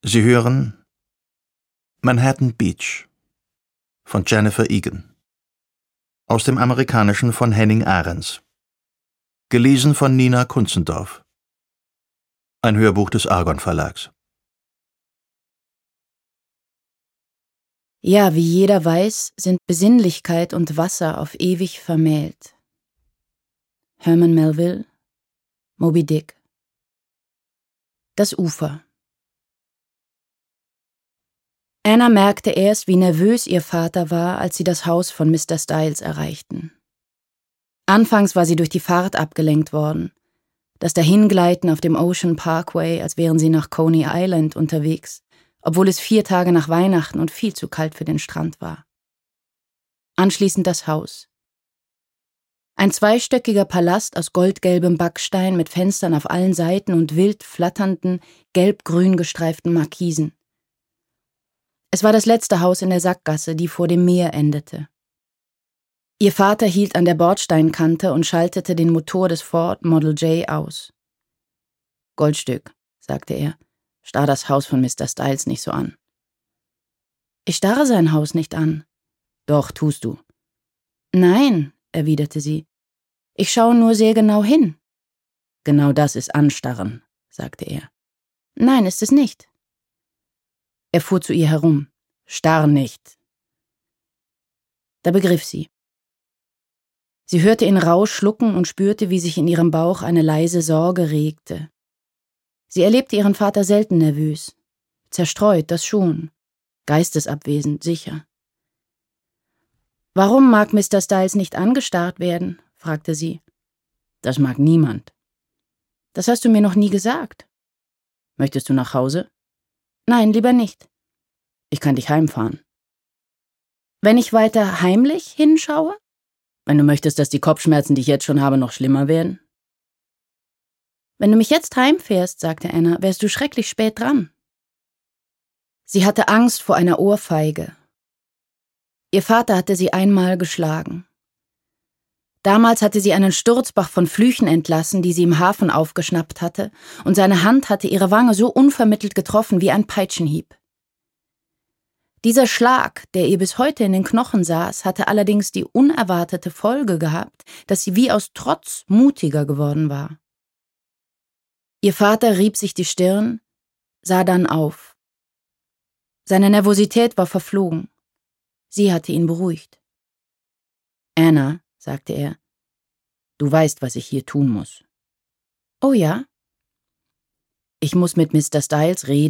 Sie hören Manhattan Beach von Jennifer Egan. Aus dem Amerikanischen von Henning Ahrens. Gelesen von Nina Kunzendorf. Ein Hörbuch des Argon Verlags. Ja, wie jeder weiß, sind Besinnlichkeit und Wasser auf ewig vermählt. Herman Melville, Moby Dick. Das Ufer. Anna merkte erst, wie nervös ihr Vater war, als sie das Haus von Mr. Styles erreichten. Anfangs war sie durch die Fahrt abgelenkt worden. Das Dahingleiten auf dem Ocean Parkway, als wären sie nach Coney Island unterwegs, obwohl es 4 Tage nach Weihnachten und viel zu kalt für den Strand war. Anschließend das Haus. Ein 2-stöckiger Palast aus goldgelbem Backstein mit Fenstern auf allen Seiten und wild flatternden, gelb-grün gestreiften Markisen. Es war das letzte Haus in der Sackgasse, die vor dem Meer endete. Ihr Vater hielt an der Bordsteinkante und schaltete den Motor des Ford Model J aus. »Goldstück«, sagte er, »starr das Haus von Mr. Styles nicht so an.« »Ich starre sein Haus nicht an.« »Doch, tust du.« »Nein«, erwiderte sie, »ich schaue nur sehr genau hin.« »Genau das ist Anstarren«, sagte er. »Nein, ist es nicht.« Er fuhr zu ihr herum. »Starr nicht.« Da begriff sie. Sie hörte ihn rauh schlucken und spürte, wie sich in ihrem Bauch eine leise Sorge regte. Sie erlebte ihren Vater selten nervös. Zerstreut, das schon. Geistesabwesend, sicher. »Warum mag Mr. Styles nicht angestarrt werden?« fragte sie. »Das mag niemand.« »Das hast du mir noch nie gesagt.« »Möchtest du nach Hause?« »Nein, lieber nicht.« »Ich kann dich heimfahren.« »Wenn ich weiter heimlich hinschaue?« »Wenn du möchtest, dass die Kopfschmerzen, die ich jetzt schon habe, noch schlimmer werden?« »Wenn du mich jetzt heimfährst«, sagte Anna, »wärst du schrecklich spät dran.« Sie hatte Angst vor einer Ohrfeige. Ihr Vater hatte sie einmal geschlagen. Damals hatte sie einen Sturzbach von Flüchen entlassen, die sie im Hafen aufgeschnappt hatte, und seine Hand hatte ihre Wange so unvermittelt getroffen wie ein Peitschenhieb. Dieser Schlag, der ihr bis heute in den Knochen saß, hatte allerdings die unerwartete Folge gehabt, dass sie wie aus Trotz mutiger geworden war. Ihr Vater rieb sich die Stirn, sah dann auf. Seine Nervosität war verflogen. Sie hatte ihn beruhigt. »Anna«, sagte er, »du weißt, was ich hier tun muss.« »Oh ja?« »Ich muss mit Mr. Styles reden.«